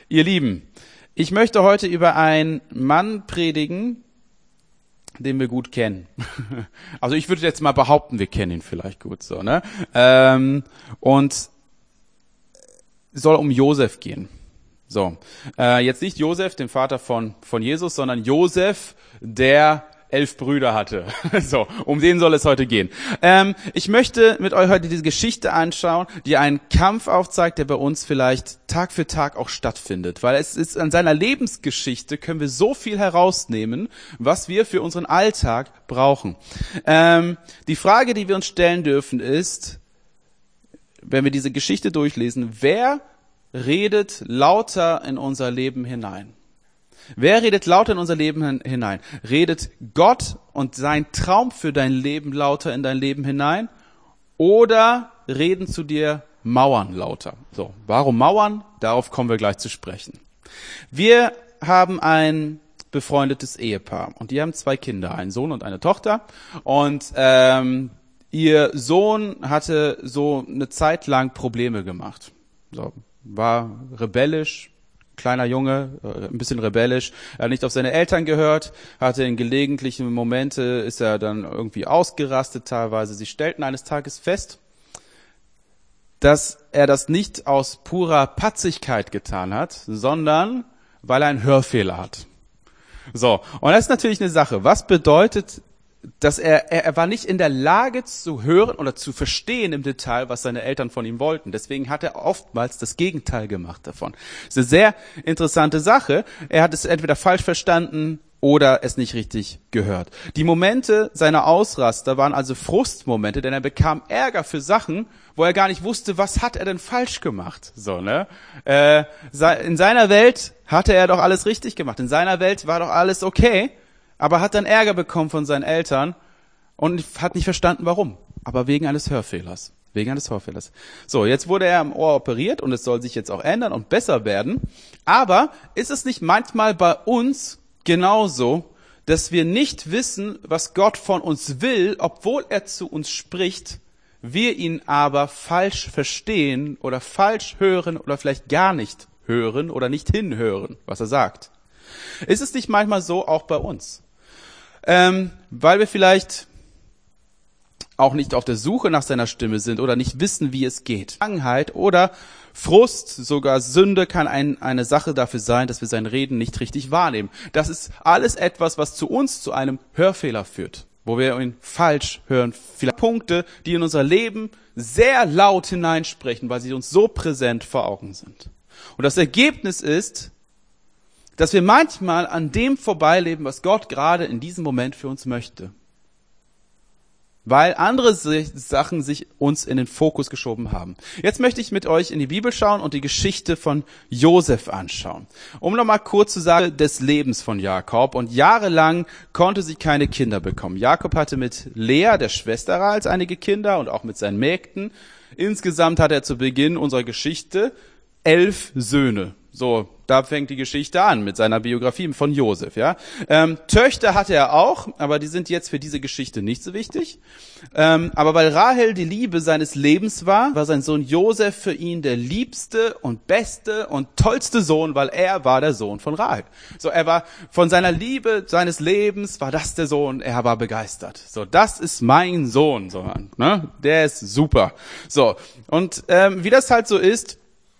Ihr Lieben, ich möchte heute über einen Mann predigen, den wir gut kennen. Also ich würde jetzt mal behaupten, wir kennen ihn vielleicht gut so, ne? Und soll um Josef gehen. So, jetzt nicht Josef, den Vater von Jesus, sondern Josef, der 11 Brüder hatte. So, um den soll es heute gehen. Ich möchte mit euch heute diese Geschichte anschauen, die einen Kampf aufzeigt, der bei uns vielleicht Tag für Tag auch stattfindet. Weil es ist an seiner Lebensgeschichte können wir so viel herausnehmen, was wir für unseren Alltag brauchen. Die Frage, die wir uns stellen dürfen, ist, wenn wir diese Geschichte durchlesen, wer redet lauter in unser Leben hinein? Wer redet lauter in unser Leben hinein? Redet Gott und sein Traum für dein Leben lauter in dein Leben hinein? Oder reden zu dir Mauern lauter? So, warum Mauern? Darauf kommen wir gleich zu sprechen. Wir haben ein befreundetes Ehepaar und die haben 2 Kinder, einen Sohn und eine Tochter. Und ihr Sohn hatte so eine Zeit lang Probleme gemacht. So, war rebellisch. Kleiner Junge, ein bisschen rebellisch, er hat nicht auf seine Eltern gehört, hatte in gelegentlichen Momente, ist er dann irgendwie ausgerastet teilweise. Sie stellten eines Tages fest, dass er das nicht aus purer Patzigkeit getan hat, sondern weil er einen Hörfehler hat. So, und das ist natürlich eine Sache. Was bedeutet, dass er war nicht in der Lage zu hören oder zu verstehen im Detail, was seine Eltern von ihm wollten. Deswegen hat er oftmals das Gegenteil gemacht davon. Das ist eine sehr interessante Sache. Er hat es entweder falsch verstanden oder es nicht richtig gehört. Die Momente seiner Ausraster waren also Frustmomente, denn er bekam Ärger für Sachen, wo er gar nicht wusste, was hat er denn falsch gemacht. So, ne? In seiner Welt hatte er doch alles richtig gemacht. In seiner Welt war doch alles okay. Aber hat dann Ärger bekommen von seinen Eltern und hat nicht verstanden, warum. Aber wegen eines Hörfehlers. Wegen eines Hörfehlers. So, jetzt wurde er am Ohr operiert und es soll sich jetzt auch ändern und besser werden. Aber ist es nicht manchmal bei uns genauso, dass wir nicht wissen, was Gott von uns will, obwohl er zu uns spricht, wir ihn aber falsch verstehen oder falsch hören oder vielleicht gar nicht hören oder nicht hinhören, was er sagt? Ist es nicht manchmal so auch bei uns? Weil wir vielleicht auch nicht auf der Suche nach seiner Stimme sind oder nicht wissen, wie es geht. Vergangenheit oder Frust, sogar Sünde kann eine Sache dafür sein, dass wir sein Reden nicht richtig wahrnehmen. Das ist alles etwas, was zu uns zu einem Hörfehler führt, wo wir ihn falsch hören. Vielleicht Punkte, die in unser Leben sehr laut hineinsprechen, weil sie uns so präsent vor Augen sind. Und das Ergebnis ist, dass wir manchmal an dem vorbeileben, was Gott gerade in diesem Moment für uns möchte. Weil andere Sachen sich uns in den Fokus geschoben haben. Jetzt möchte ich mit euch in die Bibel schauen und die Geschichte von Josef anschauen. Um nochmal kurz zu sagen, des Lebens von Jakob. Und jahrelang konnte sie keine Kinder bekommen. Jakob hatte mit Lea, der Schwester Rahels, einige Kinder und auch mit seinen Mägden. Insgesamt hat er zu Beginn unserer Geschichte 11 Söhne. So, da fängt die Geschichte an mit seiner Biografie von Josef, ja. Töchter hatte er auch, aber die sind jetzt für diese Geschichte nicht so wichtig. Aber weil Rahel die Liebe seines Lebens war sein Sohn Josef für ihn der liebste und beste und tollste Sohn, weil er war der Sohn von Rahel. So, er war von seiner Liebe seines Lebens, war das der Sohn, er war begeistert. So, das ist mein Sohn, so, ne? Der ist super. So, und wie das halt so ist,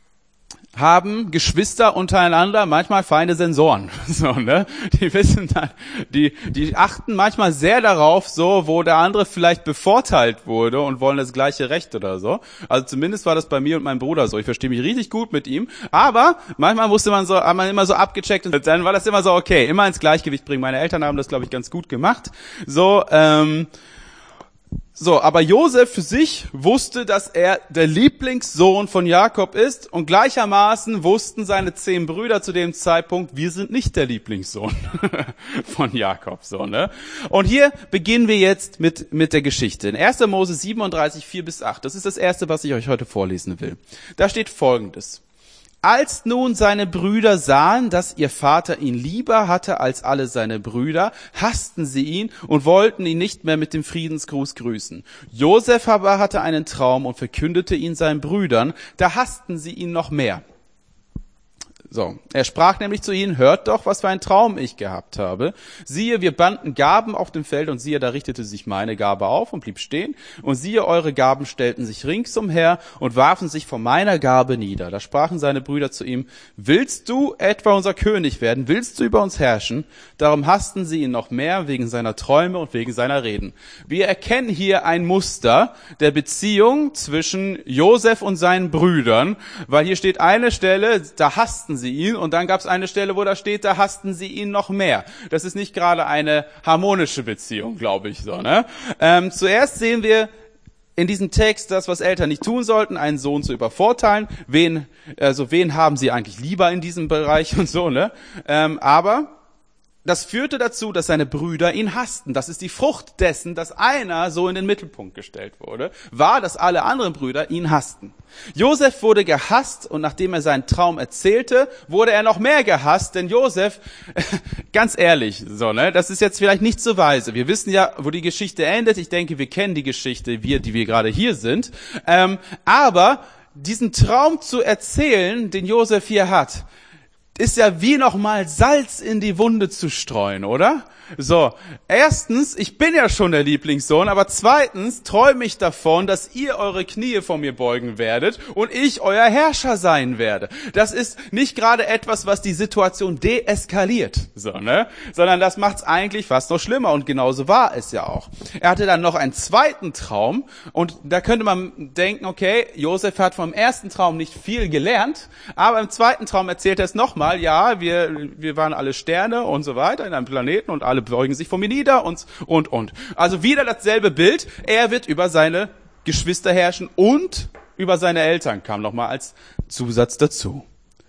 haben Geschwister untereinander manchmal feine Sensoren. So, ne? Die wissen dann, die achten manchmal sehr darauf, so, wo der andere vielleicht bevorteilt wurde und wollen das gleiche Recht oder so. Also zumindest war das bei mir und meinem Bruder so. Ich verstehe mich richtig gut mit ihm. Aber manchmal hat man immer so abgecheckt und dann war das immer so, okay, immer ins Gleichgewicht bringen. Meine Eltern haben das, glaube ich, ganz gut gemacht. So, aber Josef für sich wusste, dass er der Lieblingssohn von Jakob ist und gleichermaßen wussten seine 10 Brüder zu dem Zeitpunkt, wir sind nicht der Lieblingssohn von Jakob, so, ne? Und hier beginnen wir jetzt mit der Geschichte. In 1. Mose 37, 4-8, das ist das erste, was ich euch heute vorlesen will. Da steht Folgendes. Als nun seine Brüder sahen, dass ihr Vater ihn lieber hatte als alle seine Brüder, hassten sie ihn und wollten ihn nicht mehr mit dem Friedensgruß grüßen. Josef aber hatte einen Traum und verkündete ihn seinen Brüdern, da hassten sie ihn noch mehr. So, er sprach nämlich zu ihnen, hört doch, was für einen Traum ich gehabt habe. Siehe, wir banden Gaben auf dem Feld und siehe, da richtete sich meine Gabe auf und blieb stehen. Und siehe, eure Gaben stellten sich ringsumher und warfen sich vor meiner Gabe nieder. Da sprachen seine Brüder zu ihm, willst du etwa unser König werden? Willst du über uns herrschen? Darum hassten sie ihn noch mehr wegen seiner Träume und wegen seiner Reden. Wir erkennen hier ein Muster der Beziehung zwischen Josef und seinen Brüdern, weil hier steht eine Stelle, da hassten sie ihn, und dann gab es eine Stelle, wo da steht, da hassten sie ihn noch mehr. Das ist nicht gerade eine harmonische Beziehung, glaube ich so. Ne? Zuerst sehen wir in diesem Text das, was Eltern nicht tun sollten, einen Sohn zu übervorteilen. Wen haben sie eigentlich lieber in diesem Bereich und so. Ne? Aber das führte dazu, dass seine Brüder ihn hassten. Das ist die Frucht dessen, dass einer so in den Mittelpunkt gestellt wurde, war, dass alle anderen Brüder ihn hassten. Josef wurde gehasst, und nachdem er seinen Traum erzählte, wurde er noch mehr gehasst, denn Josef, ganz ehrlich, so, ne, das ist jetzt vielleicht nicht so weise. Wir wissen ja, wo die Geschichte endet. Ich denke, wir kennen die Geschichte, die wir gerade hier sind. Aber diesen Traum zu erzählen, den Josef hier hat, ist ja wie nochmal Salz in die Wunde zu streuen, oder? So, erstens, ich bin ja schon der Lieblingssohn, aber zweitens träume ich davon, dass ihr eure Knie vor mir beugen werdet und ich euer Herrscher sein werde. Das ist nicht gerade etwas, was die Situation deeskaliert, so, ne? Sondern das macht's eigentlich fast noch schlimmer, und genauso war es ja auch. Er hatte dann noch einen zweiten Traum, und da könnte man denken, okay, Josef hat vom ersten Traum nicht viel gelernt, aber im zweiten Traum erzählt er es nochmal, ja, wir waren alle Sterne und so weiter in einem Planeten und alle beugen sich vor mir nieder und. Also wieder dasselbe Bild. Er wird über seine Geschwister herrschen und über seine Eltern, kam nochmal als Zusatz dazu.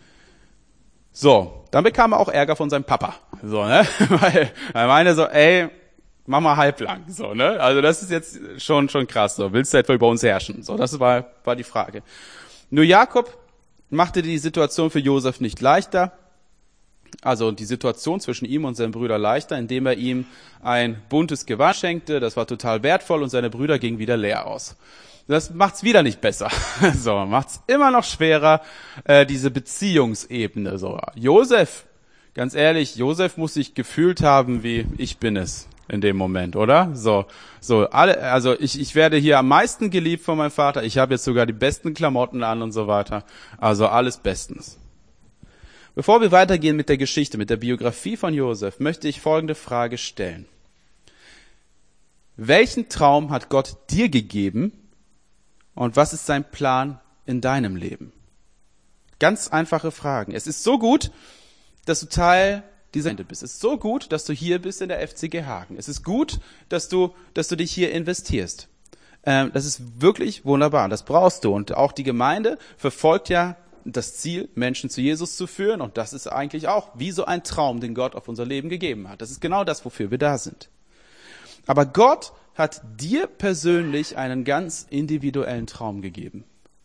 So, dann bekam er auch Ärger von seinem Papa. So, ne? Weil er meinte so, ey, mach mal halblang. So, ne? Also das ist jetzt schon krass. So, willst du etwa über uns herrschen? So, das war die Frage. Nur Jakob machte die Situation für Josef nicht leichter. Also die Situation zwischen ihm und seinen Brüdern leichter, indem er ihm ein buntes Gewand schenkte. Das war total wertvoll, und seine Brüder gingen wieder leer aus. Das macht's wieder nicht besser. So, macht's immer noch schwerer, diese Beziehungsebene. So, Josef, ganz ehrlich, Josef muss sich gefühlt haben, wie ich bin es in dem Moment, oder? So also ich werde hier am meisten geliebt von meinem Vater. Ich habe jetzt sogar die besten Klamotten an und so weiter. Also alles bestens. Bevor wir weitergehen mit der Geschichte, mit der Biografie von Josef, möchte ich folgende Frage stellen. Welchen Traum hat Gott dir gegeben und was ist sein Plan in deinem Leben? Ganz einfache Fragen. Es ist so gut, dass du Teil dieser Gemeinde bist. Es ist so gut, dass du hier bist in der FCG Hagen. Es ist gut, dass du dich hier investierst. Das ist wirklich wunderbar. Das brauchst du. Und auch die Gemeinde verfolgt ja das Ziel, Menschen zu Jesus zu führen. Und das ist eigentlich auch wie so ein Traum, den Gott auf unser Leben gegeben hat. Das ist genau das, wofür wir da sind. Aber Gott hat dir persönlich einen ganz individuellen Traum gegeben.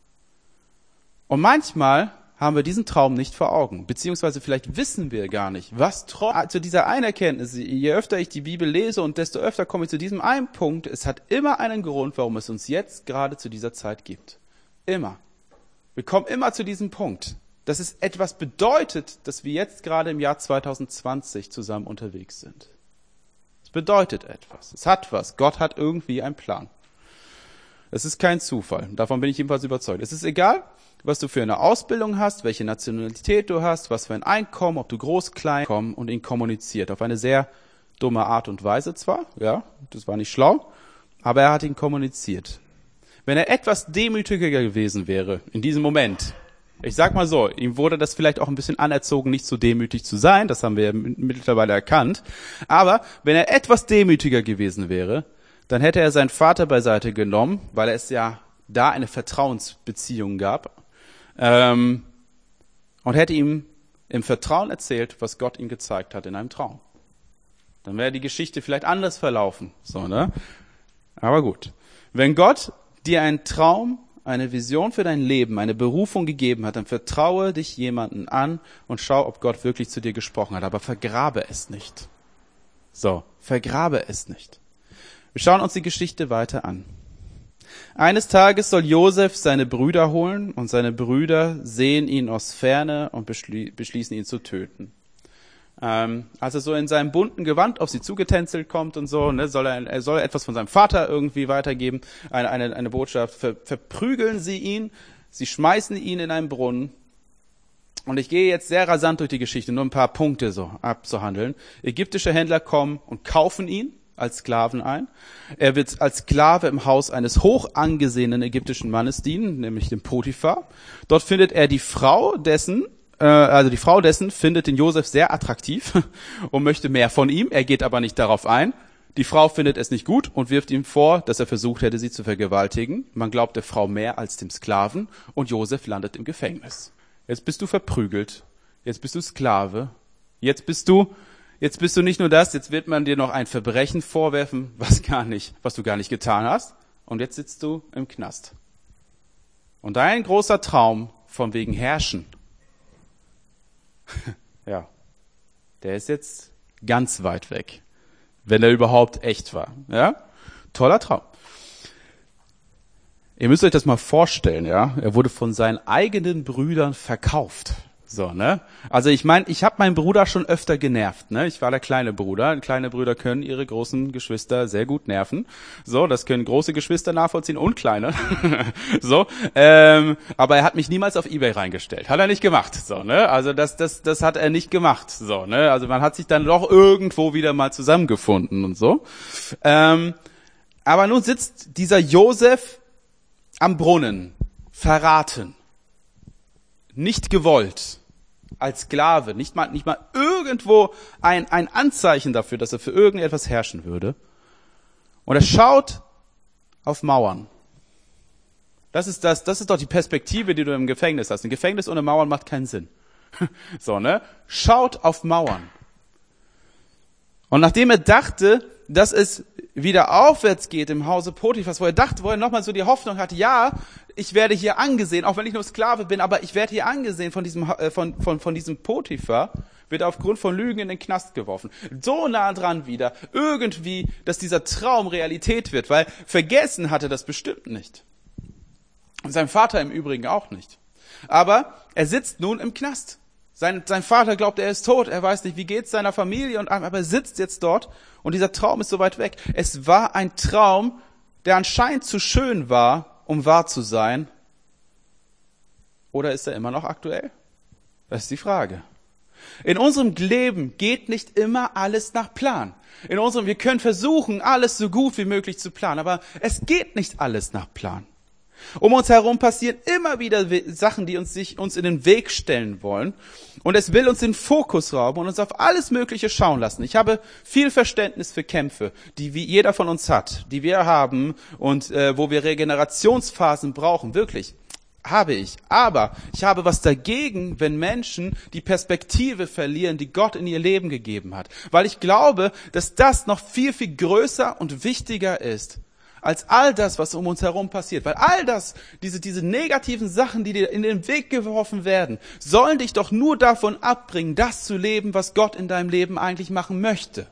Und manchmal haben wir diesen Traum nicht vor Augen. Beziehungsweise vielleicht wissen wir gar nicht, was zu dieser einen Erkenntnis, je öfter ich die Bibel lese und desto öfter komme ich zu diesem einen Punkt, es hat immer einen Grund, warum es uns jetzt gerade zu dieser Zeit gibt. Immer. Wir kommen immer zu diesem Punkt, dass es etwas bedeutet, dass wir jetzt gerade im Jahr 2020 zusammen unterwegs sind. Es bedeutet etwas. Es hat was. Gott hat irgendwie einen Plan. Es ist kein Zufall. Davon bin ich jedenfalls überzeugt. Es ist egal, was du für eine Ausbildung hast, welche Nationalität du hast, was für ein Einkommen, ob du groß, klein kommst, und ihn kommuniziert. Auf eine sehr dumme Art und Weise zwar, ja, das war nicht schlau, aber er hat ihn kommuniziert. Wenn er etwas demütiger gewesen wäre in diesem Moment, ich sag mal so, ihm wurde das vielleicht auch ein bisschen anerzogen, nicht so demütig zu sein, das haben wir mittlerweile erkannt, aber wenn er etwas demütiger gewesen wäre, dann hätte er seinen Vater beiseite genommen, weil es ja da eine Vertrauensbeziehung gab, und hätte ihm im Vertrauen erzählt, was Gott ihm gezeigt hat in einem Traum. Dann wäre die Geschichte vielleicht anders verlaufen, so, ne? Aber gut. Wenn Gott dir einen Traum, eine Vision für dein Leben, eine Berufung gegeben hat, dann vertraue dich jemanden an und schau, ob Gott wirklich zu dir gesprochen hat. Aber vergrabe es nicht. So, vergrabe es nicht. Wir schauen uns die Geschichte weiter an. Eines Tages soll Josef seine Brüder holen und seine Brüder sehen ihn aus Ferne und beschließen ihn zu töten. Als er so in seinem bunten Gewand auf sie zugetänzelt kommt und so, ne, soll er etwas von seinem Vater irgendwie weitergeben, eine Botschaft, verprügeln sie ihn, sie schmeißen ihn in einen Brunnen. Und ich gehe jetzt sehr rasant durch die Geschichte, nur ein paar Punkte so abzuhandeln. Ägyptische Händler kommen und kaufen ihn als Sklaven ein. Er wird als Sklave im Haus eines hoch angesehenen ägyptischen Mannes dienen, nämlich dem Potiphar. Dort findet er die Frau dessen findet den Josef sehr attraktiv und möchte mehr von ihm. Er geht aber nicht darauf ein. Die Frau findet es nicht gut und wirft ihm vor, dass er versucht hätte, sie zu vergewaltigen. Man glaubt der Frau mehr als dem Sklaven und Josef landet im Gefängnis. Jetzt bist du verprügelt. Jetzt bist du Sklave. Jetzt bist du nicht nur das, jetzt wird man dir noch ein Verbrechen vorwerfen, was du gar nicht getan hast. Und jetzt sitzt du im Knast. Und dein großer Traum von wegen Herrschen, ja, der ist jetzt ganz weit weg, wenn er überhaupt echt war. Ja, toller Traum. Ihr müsst euch das mal vorstellen, ja. Er wurde von seinen eigenen Brüdern verkauft. So, ne? Also ich meine, ich habe meinen Bruder schon öfter genervt, ne? Ich war der kleine Bruder. Kleine Brüder können ihre großen Geschwister sehr gut nerven. So, das können große Geschwister nachvollziehen und kleine. So, aber er hat mich niemals auf eBay reingestellt. Hat er nicht gemacht. So, ne? Also das hat er nicht gemacht. So, ne? Also man hat sich dann doch irgendwo wieder mal zusammengefunden und so. Aber nun sitzt dieser Josef am Brunnen, verraten, nicht gewollt, als Sklave, nicht mal irgendwo ein Anzeichen dafür, dass er für irgendetwas herrschen würde. Und er schaut auf Mauern. Das ist doch die Perspektive, die du im Gefängnis hast. Ein Gefängnis ohne Mauern macht keinen Sinn. So, ne? Schaut auf Mauern. Und nachdem er dachte, dass es wieder aufwärts geht im Hause Potiphas, wo er nochmal so die Hoffnung hatte, ja, ich werde hier angesehen, auch wenn ich nur Sklave bin, aber ich werde hier angesehen von diesem Potiphar, wird er aufgrund von Lügen in den Knast geworfen. So nah dran wieder, irgendwie, dass dieser Traum Realität wird, weil vergessen hatte das bestimmt nicht. Und sein Vater im Übrigen auch nicht. Aber er sitzt nun im Knast. Sein Vater glaubt, er ist tot, er weiß nicht, wie geht's seiner Familie, aber er sitzt jetzt dort und dieser Traum ist so weit weg. Es war ein Traum, der anscheinend zu schön war, um wahr zu sein. Oder ist er immer noch aktuell? Das ist die Frage. In unserem Leben geht nicht immer alles nach Plan. Wir können versuchen, alles so gut wie möglich zu planen, aber es geht nicht alles nach Plan. Um uns herum passieren immer wieder Sachen, die uns in den Weg stellen wollen. Und es will uns den Fokus rauben und uns auf alles Mögliche schauen lassen. Ich habe viel Verständnis für Kämpfe, die wie jeder von uns hat, die wir haben und wo wir Regenerationsphasen brauchen. Wirklich, habe ich. Aber ich habe was dagegen, wenn Menschen die Perspektive verlieren, die Gott in ihr Leben gegeben hat. Weil ich glaube, dass das noch viel, viel größer und wichtiger ist als all das, was um uns herum passiert. Weil all das, diese negativen Sachen, die dir in den Weg geworfen werden, sollen dich doch nur davon abbringen, das zu leben, was Gott in deinem Leben eigentlich machen möchte.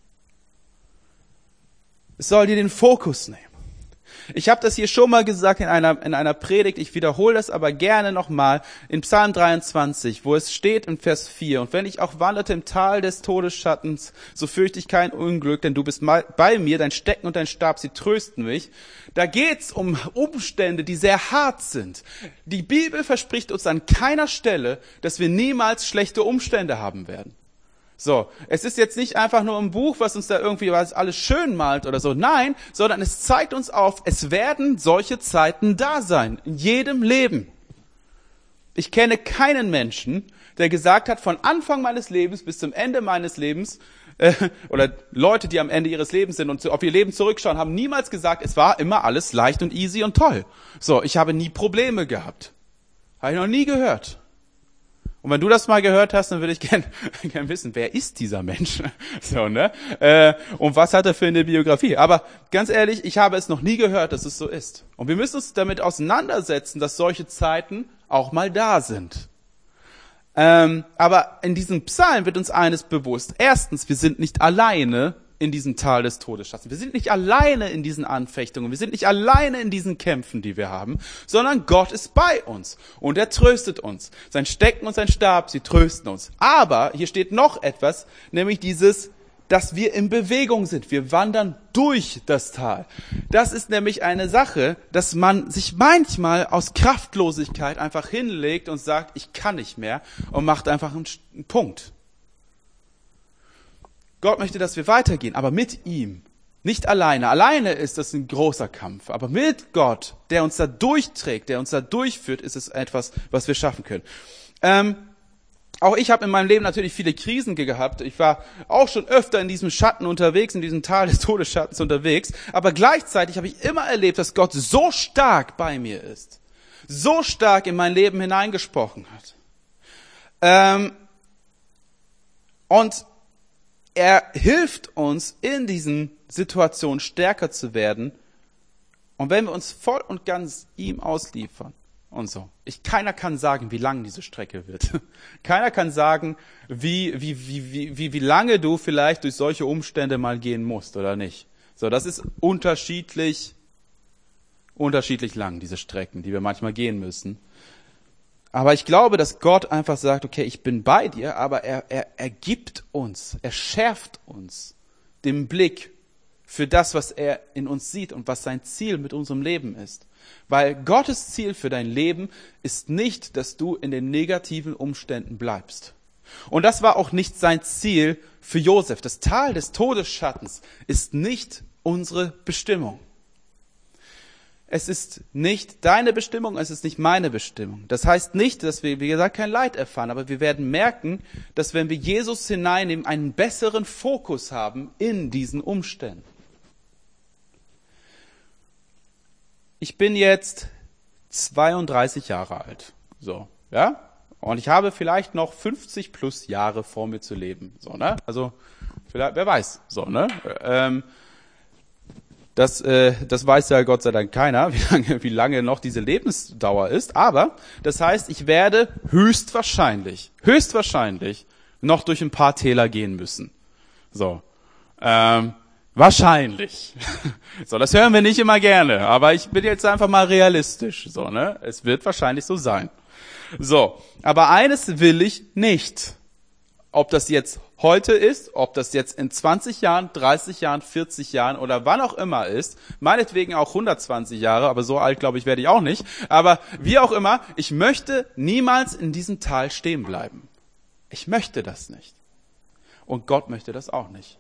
Es soll dir den Fokus nehmen. Ich habe das hier schon mal gesagt in einer Predigt, ich wiederhole das aber gerne nochmal in Psalm 23, wo es steht in Vers 4, und wenn ich auch wanderte im Tal des Todesschattens, so fürchte ich kein Unglück, denn du bist bei mir, dein Stecken und dein Stab, sie trösten mich. Da geht's um Umstände, die sehr hart sind. Die Bibel verspricht uns an keiner Stelle, dass wir niemals schlechte Umstände haben werden. So, es ist jetzt nicht einfach nur ein Buch, was uns da irgendwie alles schön malt oder so. Nein, sondern es zeigt uns auf, es werden solche Zeiten da sein, in jedem Leben. Ich kenne keinen Menschen, der gesagt hat, von Anfang meines Lebens bis zum Ende meines Lebens, oder Leute, die am Ende ihres Lebens sind und auf ihr Leben zurückschauen, haben niemals gesagt, es war immer alles leicht und easy und toll. So, ich habe nie Probleme gehabt. Habe ich noch nie gehört. Und wenn du das mal gehört hast, dann würde ich gern wissen, wer ist dieser Mensch? So, ne? Und was hat er für eine Biografie? Aber ganz ehrlich, ich habe es noch nie gehört, dass es so ist. Und wir müssen uns damit auseinandersetzen, dass solche Zeiten auch mal da sind. Aber in diesem Psalm wird uns eines bewusst. Erstens, wir sind nicht alleine in diesem Tal des Todesschattens. Wir sind nicht alleine in diesen Anfechtungen. Wir sind nicht alleine in diesen Kämpfen, die wir haben, sondern Gott ist bei uns und er tröstet uns. Sein Stecken und sein Stab, sie trösten uns. Aber hier steht noch etwas, nämlich dieses, dass wir in Bewegung sind. Wir wandern durch das Tal. Das ist nämlich eine Sache, dass man sich manchmal aus Kraftlosigkeit einfach hinlegt und sagt, ich kann nicht mehr und macht einfach einen Punkt. Gott möchte, dass wir weitergehen, aber mit ihm. Nicht alleine. Alleine ist das ein großer Kampf. Aber mit Gott, der uns da durchträgt, der uns da durchführt, ist es etwas, was wir schaffen können. Auch ich habe in meinem Leben natürlich viele Krisen gehabt. Ich war auch schon öfter in diesem Schatten unterwegs, in diesem Tal des Todesschattens unterwegs. Aber gleichzeitig habe ich immer erlebt, dass Gott so stark bei mir ist. So stark in mein Leben hineingesprochen hat. Und er hilft uns, in diesen Situationen stärker zu werden. Und wenn wir uns voll und ganz ihm ausliefern und so. Keiner kann sagen, wie lang diese Strecke wird. Keiner kann sagen, wie lange du vielleicht durch solche Umstände mal gehen musst oder nicht. So, das ist unterschiedlich lang, diese Strecken, die wir manchmal gehen müssen. Aber ich glaube, dass Gott einfach sagt, okay, ich bin bei dir, aber er gibt uns, er schärft uns den Blick für das, was er in uns sieht und was sein Ziel mit unserem Leben ist. Weil Gottes Ziel für dein Leben ist nicht, dass du in den negativen Umständen bleibst. Und das war auch nicht sein Ziel für Josef. Das Tal des Todesschattens ist nicht unsere Bestimmung. Es ist nicht deine Bestimmung, es ist nicht meine Bestimmung. Das heißt nicht, dass wir, wie gesagt, kein Leid erfahren, aber wir werden merken, dass wenn wir Jesus hineinnehmen, einen besseren Fokus haben in diesen Umständen. Ich bin jetzt 32 Jahre alt, so, ja? Und ich habe vielleicht noch 50 plus Jahre vor mir zu leben, so, ne? Also, vielleicht, wer weiß, so, ne? Das weiß ja Gott sei Dank keiner, wie lange noch diese Lebensdauer ist. Aber das heißt, ich werde höchstwahrscheinlich noch durch ein paar Täler gehen müssen. So, wahrscheinlich. So, das hören wir nicht immer gerne. Aber ich bin jetzt einfach mal realistisch. So, ne? Es wird wahrscheinlich so sein. So, aber eines will ich nicht. Ob das jetzt heute ist, ob das jetzt in 20 Jahren, 30 Jahren, 40 Jahren oder wann auch immer ist, meinetwegen auch 120 Jahre, aber so alt, glaube ich, werde ich auch nicht. Aber wie auch immer, ich möchte niemals in diesem Tal stehen bleiben. Ich möchte das nicht. Und Gott möchte das auch nicht.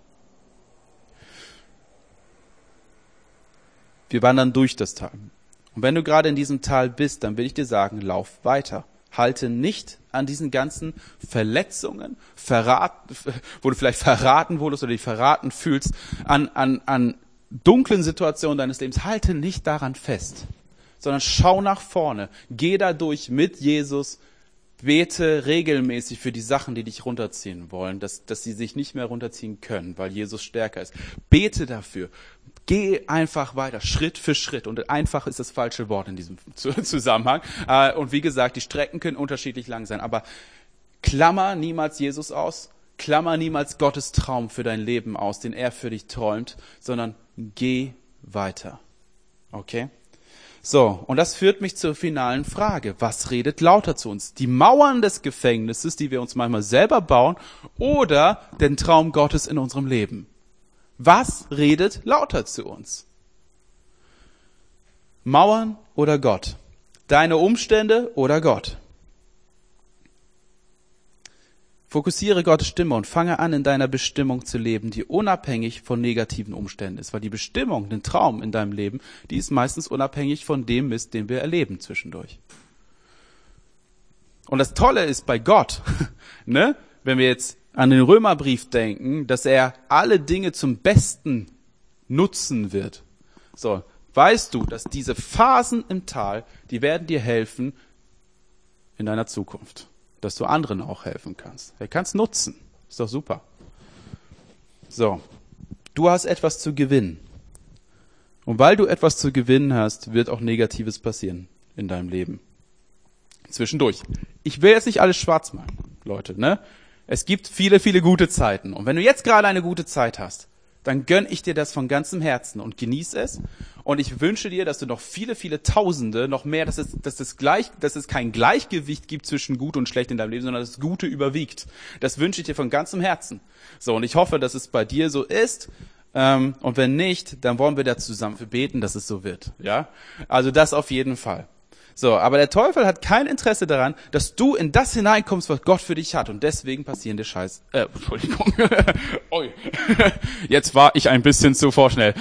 Wir wandern durch das Tal. Und wenn du gerade in diesem Tal bist, dann will ich dir sagen, lauf weiter. Halte nicht an diesen ganzen Verletzungen, wo du vielleicht verraten wurdest oder dich verraten fühlst, an dunklen Situationen deines Lebens. Halte nicht daran fest, sondern schau nach vorne. Geh dadurch mit Jesus, bete regelmäßig für die Sachen, die dich runterziehen wollen, dass sie sich nicht mehr runterziehen können, weil Jesus stärker ist. Bete dafür. Geh einfach weiter, Schritt für Schritt. Und einfach ist das falsche Wort in diesem Zusammenhang. Und wie gesagt, die Strecken können unterschiedlich lang sein. Aber klammer niemals Jesus aus. Klammer niemals Gottes Traum für dein Leben aus, den er für dich träumt. Sondern geh weiter. Okay? So, und das führt mich zur finalen Frage. Was redet lauter zu uns? Die Mauern des Gefängnisses, die wir uns manchmal selber bauen, oder den Traum Gottes in unserem Leben? Was redet lauter zu uns? Mauern oder Gott? Deine Umstände oder Gott? Fokussiere Gottes Stimme und fange an, in deiner Bestimmung zu leben, die unabhängig von negativen Umständen ist. Weil die Bestimmung, den Traum in deinem Leben, die ist meistens unabhängig von dem Mist, den wir erleben zwischendurch. Und das Tolle ist bei Gott, ne, wenn wir jetzt an den Römerbrief denken, dass er alle Dinge zum Besten nutzen wird. So, weißt du, dass diese Phasen im Tal, die werden dir helfen in deiner Zukunft. Dass du anderen auch helfen kannst. Er kann es nutzen. Ist doch super. So, du hast etwas zu gewinnen. Und weil du etwas zu gewinnen hast, wird auch Negatives passieren in deinem Leben. Zwischendurch. Ich will jetzt nicht alles schwarz malen, Leute, ne? Es gibt viele, viele gute Zeiten. Und wenn du jetzt gerade eine gute Zeit hast, dann gönn ich dir das von ganzem Herzen und genieß es. Und ich wünsche dir, dass du noch viele, viele Tausende, noch mehr, dass es kein Gleichgewicht gibt zwischen Gut und Schlecht in deinem Leben, sondern dass das Gute überwiegt. Das wünsche ich dir von ganzem Herzen. So, und ich hoffe, dass es bei dir so ist. Und wenn nicht, dann wollen wir da zusammen für beten, dass es so wird. Ja, also das auf jeden Fall. So, aber der Teufel hat kein Interesse daran, dass du in das hineinkommst, was Gott für dich hat. Und deswegen passieren dir Entschuldigung. Oi. Jetzt war ich ein bisschen zu vorschnell.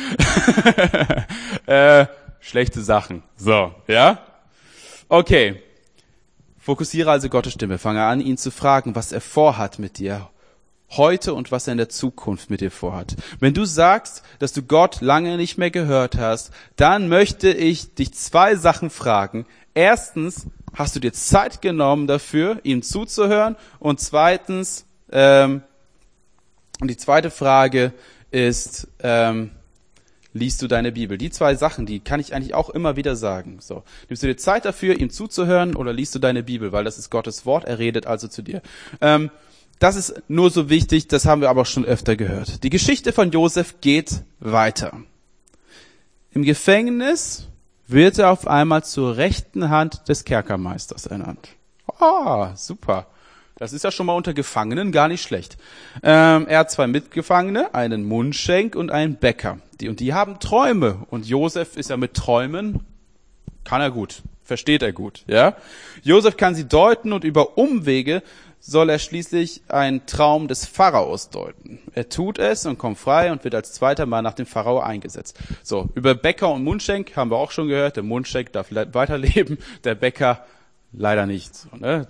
Schlechte Sachen. So, ja? Okay. Fokussiere also Gottes Stimme. Fange an, ihn zu fragen, was er vorhat mit dir heute und was er in der Zukunft mit dir vorhat. Wenn du sagst, dass du Gott lange nicht mehr gehört hast, dann möchte ich dich 2 Sachen fragen. Erstens, hast du dir Zeit genommen dafür, ihm zuzuhören? Und zweitens, und die zweite Frage ist, liest du deine Bibel? Die 2 Sachen, die kann ich eigentlich auch immer wieder sagen. So, nimmst du dir Zeit dafür, ihm zuzuhören, oder liest du deine Bibel? Weil das ist Gottes Wort, er redet also zu dir. Das ist nur so wichtig, das haben wir aber auch schon öfter gehört. Die Geschichte von Josef geht weiter. Im Gefängnis wird er auf einmal zur rechten Hand des Kerkermeisters ernannt. Ah, super. Das ist ja schon mal unter Gefangenen gar nicht schlecht. Er hat 2 Mitgefangene, einen Mundschenk und einen Bäcker. Die haben Träume. Und Josef ist ja mit Träumen, kann er gut, versteht er gut. Ja? Josef kann sie deuten und über Umwege soll er schließlich einen Traum des Pharaos deuten. Er tut es und kommt frei und wird als zweiter Mann nach dem Pharao eingesetzt. So, über Bäcker und Mundschenk haben wir auch schon gehört. Der Mundschenk darf weiterleben, der Bäcker leider nicht. So, ne?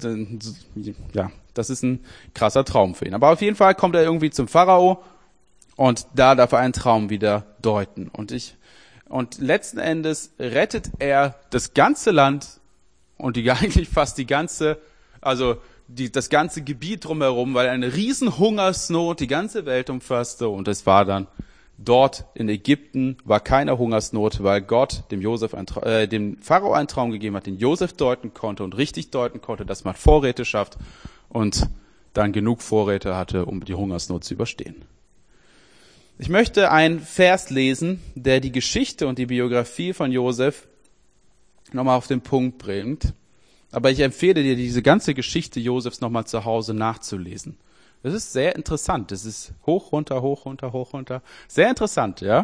Das ist ein krasser Traum für ihn. Aber auf jeden Fall kommt er irgendwie zum Pharao und da darf er einen Traum wieder deuten. Und letzten Endes rettet er das ganze Land und eigentlich fast das ganze Gebiet drumherum, weil eine riesen Hungersnot die ganze Welt umfasste, und es war dann dort in Ägypten war keine Hungersnot, weil Gott dem Pharao einen Traum gegeben hat, den Josef deuten konnte und richtig deuten konnte, dass man Vorräte schafft und dann genug Vorräte hatte, um die Hungersnot zu überstehen. Ich möchte einen Vers lesen, der die Geschichte und die Biografie von Josef nochmal auf den Punkt bringt. Aber ich empfehle dir, diese ganze Geschichte Josefs nochmal zu Hause nachzulesen. Das ist sehr interessant. Das ist hoch, runter, hoch, runter, hoch, runter. Sehr interessant, ja.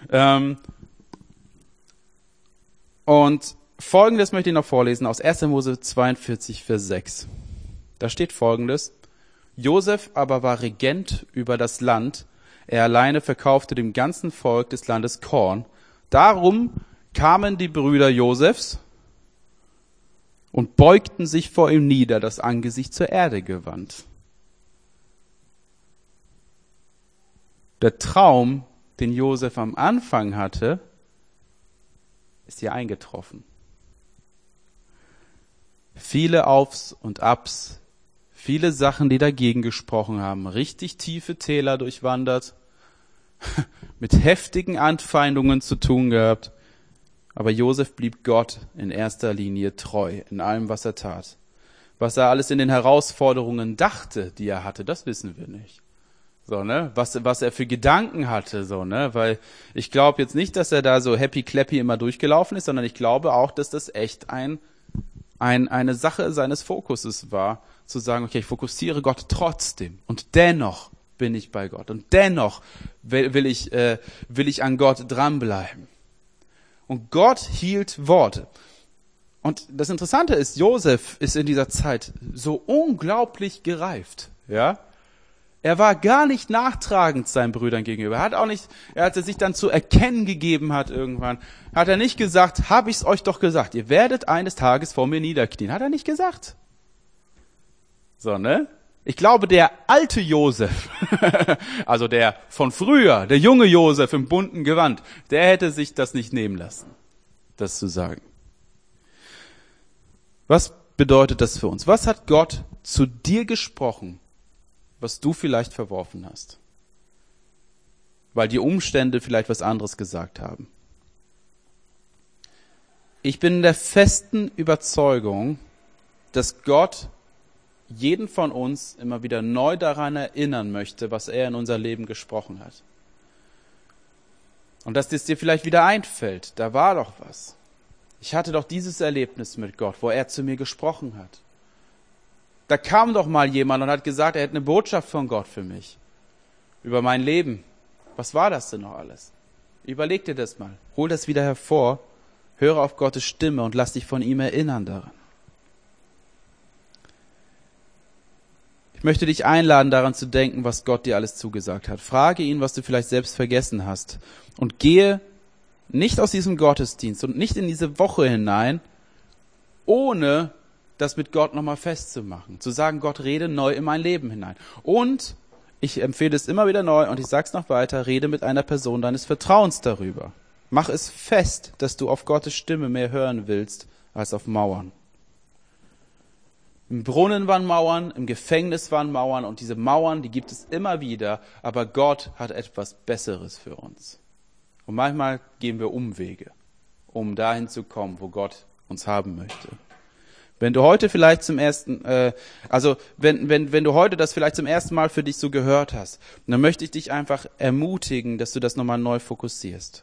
Und Folgendes möchte ich noch vorlesen aus 1. Mose 42, Vers 6. Da steht Folgendes: Josef aber war Regent über das Land. Er alleine verkaufte dem ganzen Volk des Landes Korn. Darum kamen die Brüder Josefs und beugten sich vor ihm nieder, das Angesicht zur Erde gewandt. Der Traum, den Josef am Anfang hatte, ist hier eingetroffen. Viele Aufs und Abs, viele Sachen, die dagegen gesprochen haben, richtig tiefe Täler durchwandert, mit heftigen Anfeindungen zu tun gehabt. Aber Josef blieb Gott in erster Linie treu in allem, was er tat. Was er alles in den Herausforderungen dachte, die er hatte, das wissen wir nicht. So, ne? Was er für Gedanken hatte, so, ne? Weil ich glaube jetzt nicht, dass er da so happy-clappy immer durchgelaufen ist, sondern ich glaube auch, dass das echt eine Sache seines Fokuses war, zu sagen, okay, ich fokussiere Gott trotzdem und dennoch bin ich bei Gott und dennoch will ich an Gott dranbleiben. Und Gott hielt Wort. Und das Interessante ist, Josef ist in dieser Zeit so unglaublich gereift, ja. Er war gar nicht nachtragend seinen Brüdern gegenüber. Er sich dann zu erkennen gegeben hat irgendwann, hat er nicht gesagt, habe ich's euch doch gesagt, ihr werdet eines Tages vor mir niederknien. Hat er nicht gesagt. So, ne? Ich glaube, der alte Josef, also der von früher, der junge Josef im bunten Gewand, der hätte sich das nicht nehmen lassen, das zu sagen. Was bedeutet das für uns? Was hat Gott zu dir gesprochen, was du vielleicht verworfen hast? Weil die Umstände vielleicht was anderes gesagt haben. Ich bin in der festen Überzeugung, dass Gott jeden von uns immer wieder neu daran erinnern möchte, was er in unser Leben gesprochen hat. Und dass es dir vielleicht wieder einfällt, da war doch was. Ich hatte doch dieses Erlebnis mit Gott, wo er zu mir gesprochen hat. Da kam doch mal jemand und hat gesagt, er hätte eine Botschaft von Gott für mich. Über mein Leben. Was war das denn noch alles? Überleg dir das mal. Hol das wieder hervor. Höre auf Gottes Stimme und lass dich von ihm erinnern daran. Ich möchte dich einladen, daran zu denken, was Gott dir alles zugesagt hat. Frage ihn, was du vielleicht selbst vergessen hast. Und gehe nicht aus diesem Gottesdienst und nicht in diese Woche hinein, ohne das mit Gott nochmal festzumachen. Zu sagen, Gott, rede neu in mein Leben hinein. Und ich empfehle es immer wieder neu und ich sage es noch weiter, rede mit einer Person deines Vertrauens darüber. Mach es fest, dass du auf Gottes Stimme mehr hören willst als auf Mauern. Im Brunnen waren Mauern, im Gefängnis waren Mauern und diese Mauern, die gibt es immer wieder, aber Gott hat etwas Besseres für uns. Und manchmal gehen wir Umwege, um dahin zu kommen, wo Gott uns haben möchte. Wenn du heute vielleicht zum ersten, wenn du heute das vielleicht zum ersten Mal für dich so gehört hast, dann möchte ich dich einfach ermutigen, dass du das nochmal neu fokussierst.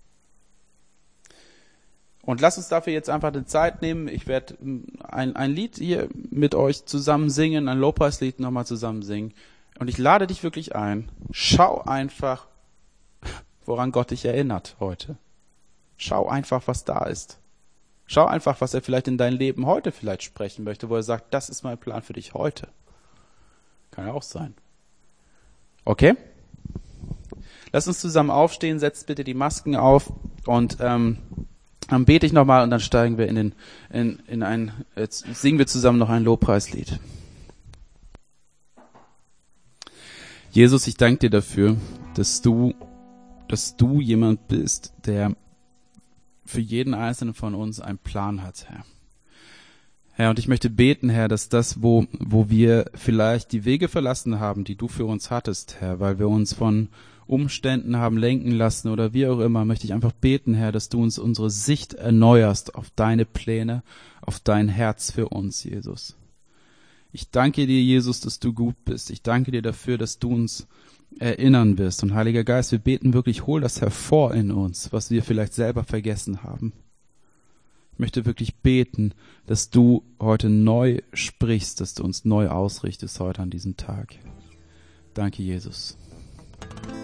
Und lass uns dafür jetzt einfach eine Zeit nehmen. Ich werde ein Lied hier mit euch zusammen singen, ein Lobpreislied nochmal zusammen singen. Und ich lade dich wirklich ein. Schau einfach, woran Gott dich erinnert heute. Schau einfach, was da ist. Schau einfach, was er vielleicht in dein Leben heute vielleicht sprechen möchte, wo er sagt, das ist mein Plan für dich heute. Kann ja auch sein. Okay? Lass uns zusammen aufstehen, setzt bitte die Masken auf und dann bete ich nochmal und dann steigen wir jetzt singen wir zusammen noch ein Lobpreislied. Jesus, ich danke dir dafür, dass du jemand bist, der für jeden einzelnen von uns einen Plan hat, Herr. Herr, und ich möchte beten, Herr, dass das, wo wir vielleicht die Wege verlassen haben, die du für uns hattest, Herr, weil wir uns von Umständen haben lenken lassen oder wie auch immer, möchte ich einfach beten, Herr, dass du uns unsere Sicht erneuerst auf deine Pläne, auf dein Herz für uns, Jesus. Ich danke dir, Jesus, dass du gut bist. Ich danke dir dafür, dass du uns erinnern wirst. Und Heiliger Geist, wir beten wirklich, hol das hervor in uns, was wir vielleicht selber vergessen haben. Ich möchte wirklich beten, dass du heute neu sprichst, dass du uns neu ausrichtest heute an diesem Tag. Danke, Jesus.